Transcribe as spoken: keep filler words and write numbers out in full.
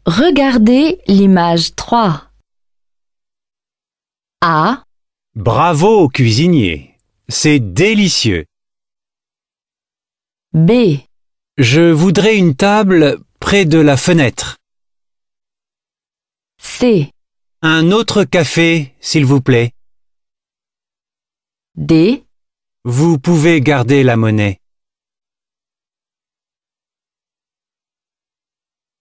Regardez l'image trois. A. Bravo au cuisinier. C'est délicieux. B. Je voudrais une table près de la fenêtre. C. Un autre café, s'il vous plaît. D. Vous pouvez garder la monnaie.